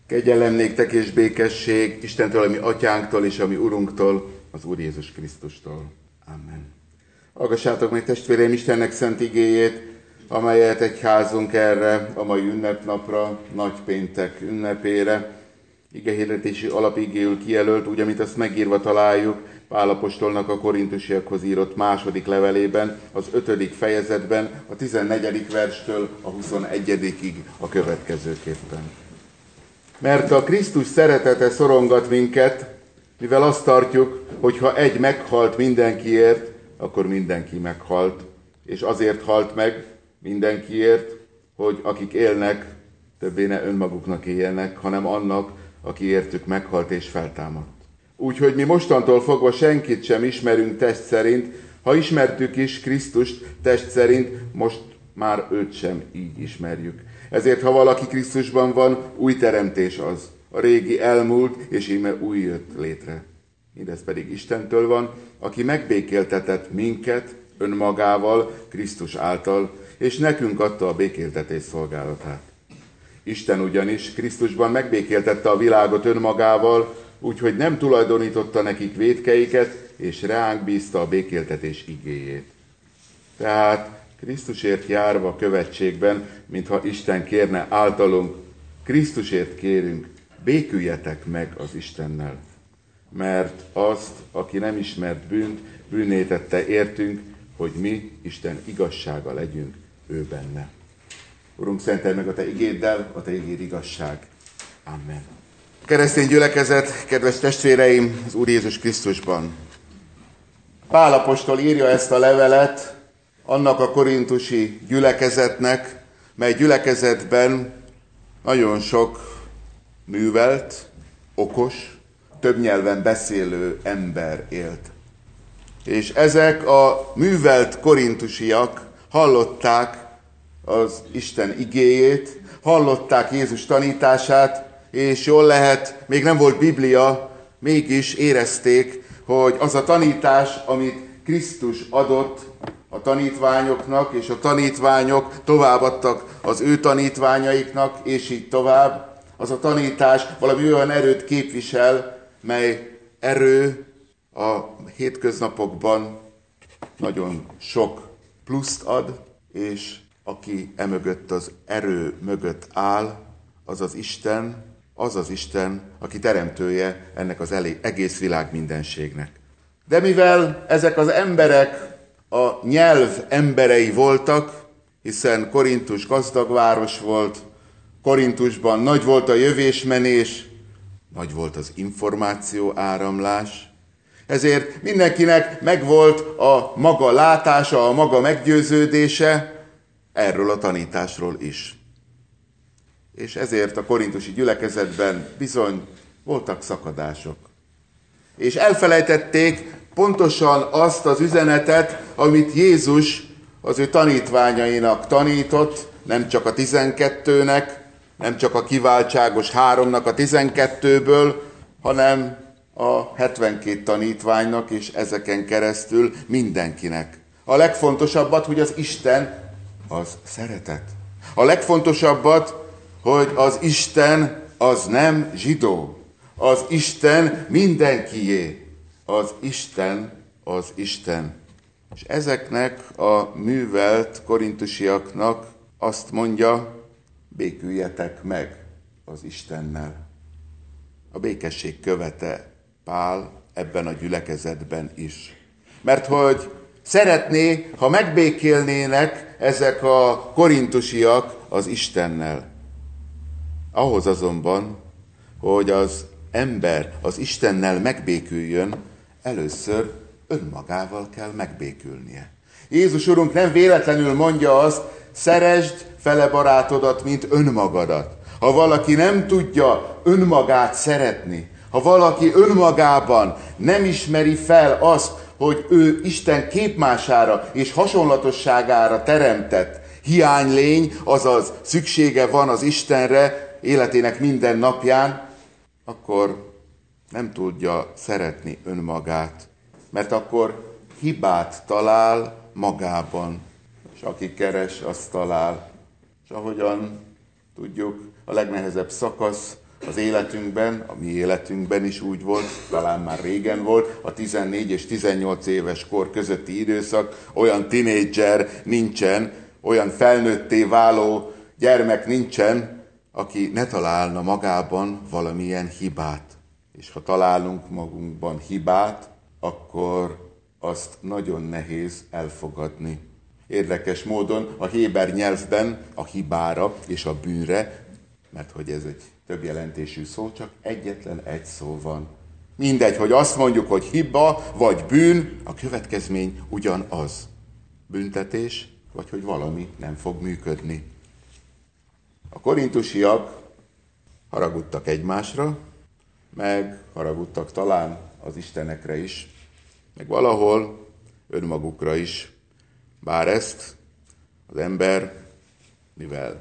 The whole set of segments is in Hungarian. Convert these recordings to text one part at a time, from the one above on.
Kegyelem néktek és békesség Istentől, a mi atyánktól és a mi Urunktól, az Úr Jézus Krisztustól. Amen. Hallgassátok meg, testvéreim, Istennek szent igéjét, amelyet egyházunk erre a mai ünnepnapra, nagypéntek ünnepére, igehirdetési alapigéül kijelölt, úgy, amit azt megírva találjuk Pál apostolnak a korintusiakhoz írott második levelében, az 5. fejezetben, a 14. verstől a 21-ig a következőképpen. Mert a Krisztus szeretete szorongat minket, mivel azt tartjuk, hogy ha egy meghalt mindenkiért, akkor mindenki meghalt, és azért halt meg mindenkiért, hogy akik élnek, többé ne önmaguknak éljenek, hanem annak, aki értük meghalt és feltámadt. Úgyhogy mi mostantól fogva senkit sem ismerünk test szerint, ha ismertük is Krisztust test szerint, most már őt sem így ismerjük. Ezért, ha valaki Krisztusban van, új teremtés az. A régi elmúlt, és íme új jött létre. Mindez pedig Istentől van, aki megbékéltetett minket önmagával, Krisztus által, és nekünk adta a békéltetés szolgálatát. Isten ugyanis Krisztusban megbékéltette a világot önmagával, úgyhogy nem tulajdonította nekik vétkeiket, és ránk bízta a békéltetés igéjét. Tehát Krisztusért járva követségben, mintha Isten kérne általunk, Krisztusért kérünk, béküljetek meg az Istennel. Mert azt, aki nem ismert bűnt, bűnné tette értünk, hogy mi Isten igazsága legyünk ő benne. Urunk, szentelj meg a Te igéddel, a Te igéd igazság. Amen. Keresztény gyülekezet, kedves testvéreim, az Úr Jézus Krisztusban. Pál apostol írja ezt a levelet annak a korintusi gyülekezetnek, mely gyülekezetben nagyon sok művelt, okos, több nyelven beszélő ember élt. És ezek a művelt korintusiak hallották az Isten igéjét, hallották Jézus tanítását, és jól lehet, még nem volt Biblia, mégis érezték, hogy az a tanítás, amit Krisztus adott a tanítványoknak, és a tanítványok továbbadtak az ő tanítványaiknak, és így tovább, az a tanítás valami olyan erőt képvisel, mely erő a hétköznapokban nagyon sok pluszt ad, és aki emögött az erő mögött áll, az az Isten, aki teremtője ennek az egész világ mindenségnek. De mivel ezek az emberek a nyelv emberei voltak, hiszen Korintus gazdag város volt, Korintusban nagy volt a jövésmenés, nagy volt az információ áramlás, ezért mindenkinek megvolt a maga látása, a maga meggyőződése erről a tanításról is. És ezért a korintusi gyülekezetben bizony voltak szakadások. És elfelejtették pontosan azt az üzenetet, amit Jézus az ő tanítványainak tanított, nem csak a 12-nek, nem csak a kiváltságos 3-nak a 12-ből, hanem a 72 tanítványnak, és ezeken keresztül mindenkinek. A legfontosabbat, hogy az Isten az szeretet. A legfontosabbat, hogy az Isten az nem zsidó. Az Isten mindenkié. Az Isten az Isten. És ezeknek a művelt korintusiaknak azt mondja, béküljetek meg az Istennel. A békesség követe Pál ebben a gyülekezetben is. Mert hogy szeretné, ha megbékélnének ezek a korintusiak az Istennel. Ahhoz azonban, hogy az ember az Istennel megbéküljön, először önmagával kell megbékülnie. Jézus Urunk nem véletlenül mondja azt, szeresd fele barátodat, mint önmagadat. Ha valaki nem tudja önmagát szeretni, ha valaki önmagában nem ismeri fel azt, hogy ő Isten képmására és hasonlatosságára teremtett hiánylény, azaz szüksége van az Istenre életének minden napján, akkor nem tudja szeretni önmagát, mert akkor hibát talál magában, és aki keres, azt talál. És ahogyan tudjuk, a legnehezebb szakasz Az életünkben, a mi életünkben is úgy volt, talán már régen volt, a 14 és 18 éves kor közötti időszak, olyan tinédzser nincsen, olyan felnőtté váló gyermek nincsen, aki ne találna magában valamilyen hibát. És ha találunk magunkban hibát, akkor azt nagyon nehéz elfogadni. Érdekes módon a héber nyelvben a hibára és a bűnre, mert hogy ez egy több jelentésű szó, csak egyetlen egy szó van. Mindegy, hogy azt mondjuk, hogy hiba vagy bűn, a következmény ugyanaz. Büntetés, vagy hogy valami nem fog működni. A korintusiak haragudtak egymásra, meg haragudtak talán az istenekre is, meg valahol önmagukra is. Bár ezt az ember, mivel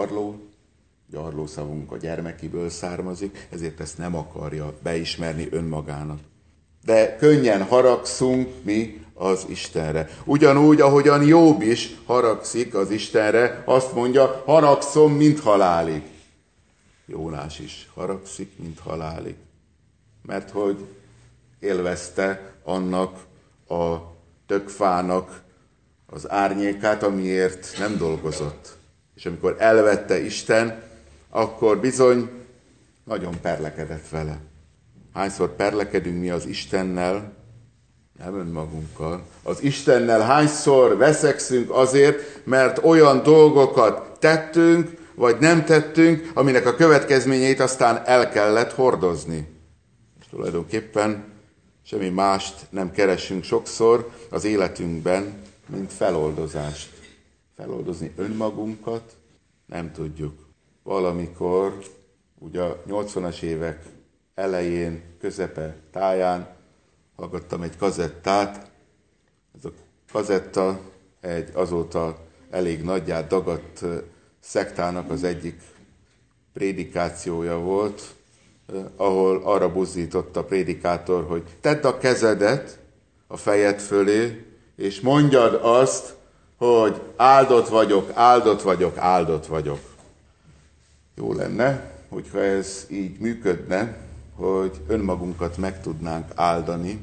gyarló szavunk a gyermekiből származik, ezért ezt nem akarja beismerni önmagának. De könnyen haragszunk mi az Istenre. Ugyanúgy, ahogyan Jobb is haragszik az Istenre, azt mondja, haragszom, mint halálig. Jónás is haragszik, mint halálig. Mert hogy élvezte annak a tökfának az árnyékát, amiért nem dolgozott. És amikor elvette Isten, akkor bizony nagyon perlekedett vele. Hányszor perlekedünk mi az Istennel, nem önmagunkkal. Az Istennel hányszor veszekszünk azért, mert olyan dolgokat tettünk, vagy nem tettünk, aminek a következményeit aztán el kellett hordozni. És tulajdonképpen semmi mást nem keresünk sokszor az életünkben, mint feloldozást. Feloldozni önmagunkat nem tudjuk. Valamikor, ugye a 80-as évek elején, közepe, táján hallgattam egy kazettát. Ez a kazetta egy azóta elég nagyját dagadt szektának az egyik prédikációja volt, ahol arra buzdított a prédikátor, hogy tedd a kezedet a fejed fölé, és mondjad azt, hogy áldott vagyok, áldott vagyok, áldott vagyok. Jó lenne, hogyha ez így működne, hogy önmagunkat meg tudnánk áldani,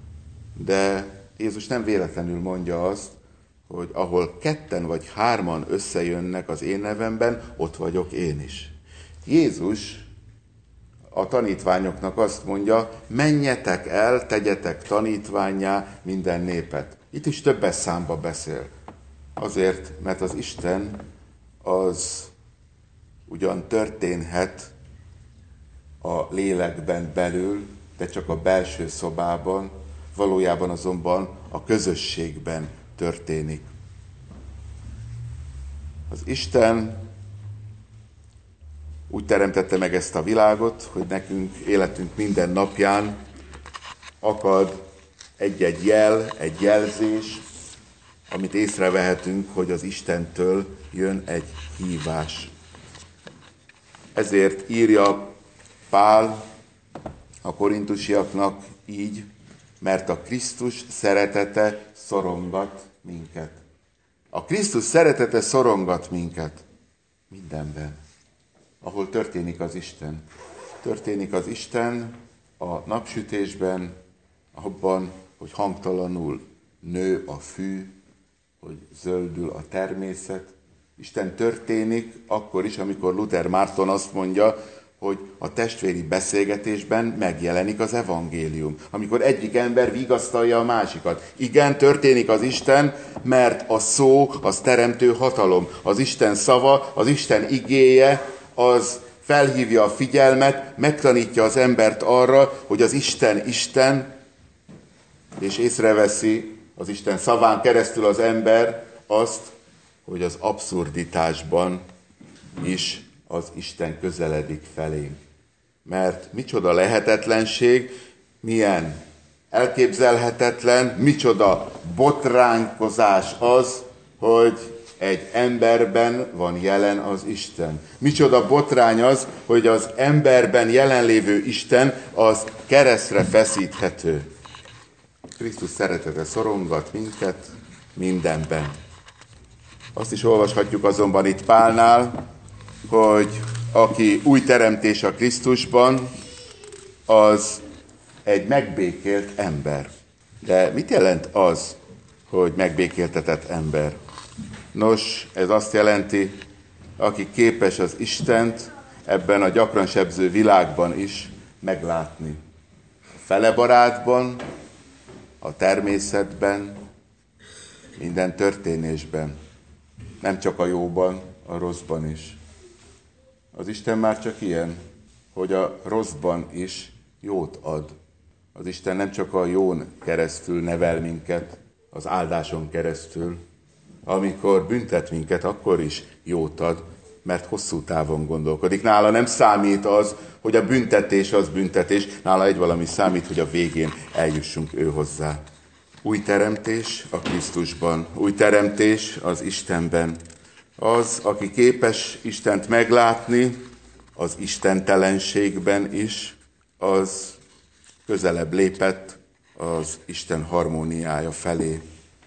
de Jézus nem véletlenül mondja azt, hogy ahol 2 vagy 3 összejönnek az én nevemben, ott vagyok én is. Jézus a tanítványoknak azt mondja, menjetek el, tegyetek tanítvánnyá minden népet. Itt is többes számba beszél. Azért, mert az Isten az ugyan történhet a lélekben belül, de csak a belső szobában, valójában azonban a közösségben történik. Az Isten úgy teremtette meg ezt a világot, hogy nekünk életünk minden napján akad egy-egy jel, egy jelzés, amit észrevehetünk, hogy az Istentől jön egy hívás. Ezért írja Pál a korintusiaknak így, mert a Krisztus szeretete szorongat minket. A Krisztus szeretete szorongat minket mindenben, ahol történik az Isten. Történik az Isten a napsütésben, abban, hogy hangtalanul nő a fű, hogy zöldül a természet. Isten történik akkor is, amikor Luther Márton azt mondja, hogy a testvéri beszélgetésben megjelenik az evangélium. Amikor egyik ember vigasztalja a másikat. Igen, történik az Isten, mert a szó az teremtő hatalom. Az Isten szava, az Isten igéje, az felhívja a figyelmet, megtanítja az embert arra, hogy az Isten Isten, és észreveszi az Isten szaván keresztül az ember azt, hogy az abszurditásban is az Isten közeledik felénk. Mert micsoda lehetetlenség, milyen elképzelhetetlen, micsoda botránkozás az, hogy egy emberben van jelen az Isten. Micsoda botrány az, hogy az emberben jelenlévő Isten az keresztre feszíthető. Krisztus szeretete szorongat minket mindenben. Azt is olvashatjuk azonban itt Pálnál, hogy aki új teremtés a Krisztusban, az egy megbékélt ember. De mit jelent az, hogy megbékéltetett ember? Nos, ez azt jelenti, aki képes az Istent ebben a gyakran sebző világban is meglátni. A felebarátban, a természetben, minden történésben. Nem csak a jóban, a rosszban is. Az Isten már csak ilyen, hogy a rosszban is jót ad. Az Isten nem csak a jón keresztül nevel minket, az áldáson keresztül. Amikor büntet minket, akkor is jót ad, mert hosszú távon gondolkodik. Nála nem számít az, hogy a büntetés az büntetés, nála egy valami számít, hogy a végén eljussunk ő hozzá. Új teremtés a Krisztusban, új teremtés az Istenben. Az, aki képes Istent meglátni, az istentelenségben is, az közelebb lépett az Isten harmóniája felé.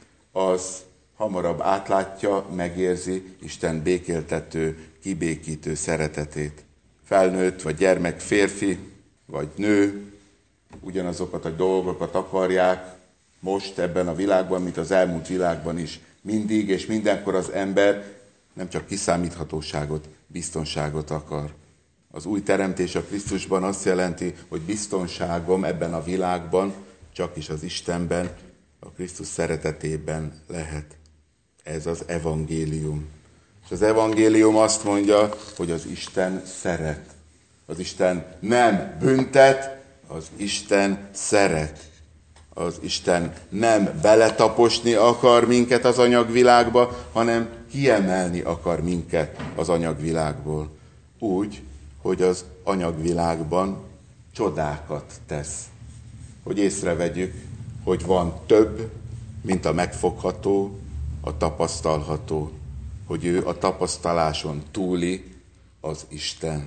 Az hamarabb átlátja, megérzi Isten békéltető, kibékítő szeretetét. Felnőtt vagy gyermek férfi vagy nő ugyanazokat a dolgokat akarják most ebben a világban, mint az elmúlt világban is. Mindig és mindenkor az ember nem csak kiszámíthatóságot, biztonságot akar. Az új teremtés a Krisztusban azt jelenti, hogy biztonságom ebben a világban csak is az Istenben, a Krisztus szeretetében lehet. Ez az evangélium. És az evangélium azt mondja, hogy az Isten szeret. Az Isten nem büntet, az Isten szeret. Az Isten nem beletaposni akar minket az anyagvilágba, hanem kiemelni akar minket az anyagvilágból. Úgy, hogy az anyagvilágban csodákat tesz. Hogy észrevegyük, hogy van több, mint a megfogható, a tapasztalható. Hogy ő a tapasztaláson túli az Isten.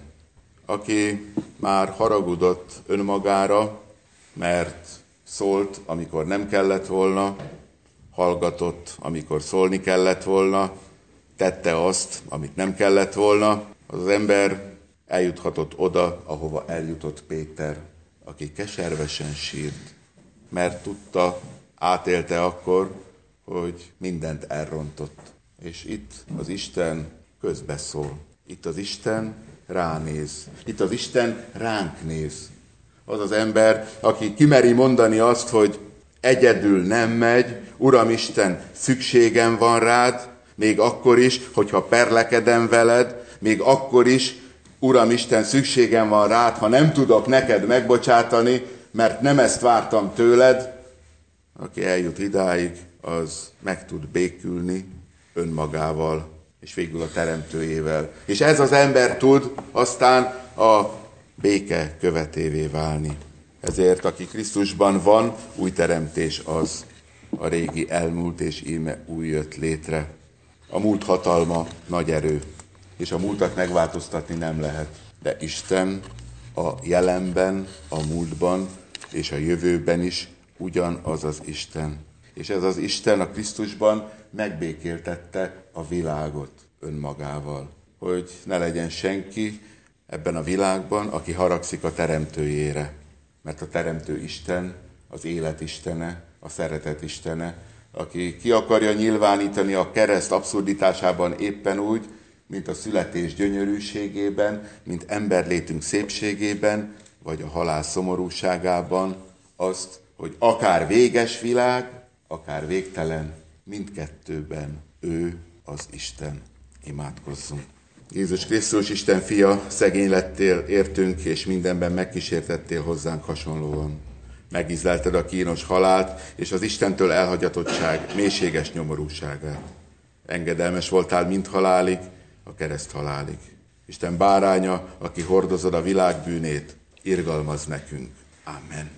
Aki már haragudott önmagára, mert szólt, amikor nem kellett volna, hallgatott, amikor szólni kellett volna, tette azt, amit nem kellett volna, az ember eljuthatott oda, ahova eljutott Péter, aki keservesen sírt, mert tudta, átélte akkor, hogy mindent elrontott. És itt az Isten közbeszól. Itt az Isten ránéz. Itt az Isten ránk néz. Az az ember, aki kimeri mondani azt, hogy egyedül nem megy, Uram Isten, szükségem van rád, még akkor is, hogyha perlekedem veled, még akkor is, Uram Isten, szükségem van rád, ha nem tudok neked megbocsátani, mert nem ezt vártam tőled. Aki eljut idáig, az meg tud békülni önmagával, és végül a teremtőjével. És ez az ember tud aztán a béke követévé válni. Ezért, aki Krisztusban van, új teremtés az. A régi elmúlt, és íme új jött létre. A múlt hatalma nagy erő, és a múltat megváltoztatni nem lehet. De Isten a jelenben, a múltban és a jövőben is ugyanaz az Isten. És ez az Isten a Krisztusban megbékéltette a világot önmagával. Hogy ne legyen senki ebben a világban, aki haragszik a teremtőjére. Mert a teremtő Isten, az élet istene, a szeretet istene, aki ki akarja nyilvánítani a kereszt abszurditásában éppen úgy, mint a születés gyönyörűségében, mint emberlétünk szépségében, vagy a halál szomorúságában, azt, hogy akár véges világ, akár végtelen, mindkettőben ő az Isten. Imádkozzunk. Jézus Krisztus, Isten fia, szegény lettél, értünk, és mindenben megkísértettél hozzánk hasonlóan. Megízlelted a kínos halált, és az Istentől elhagyatottság mélységes nyomorúságát. Engedelmes voltál mind halálig, a kereszt halálig. Isten báránya, aki hordozod a világ bűnét, irgalmazz nekünk. Amen.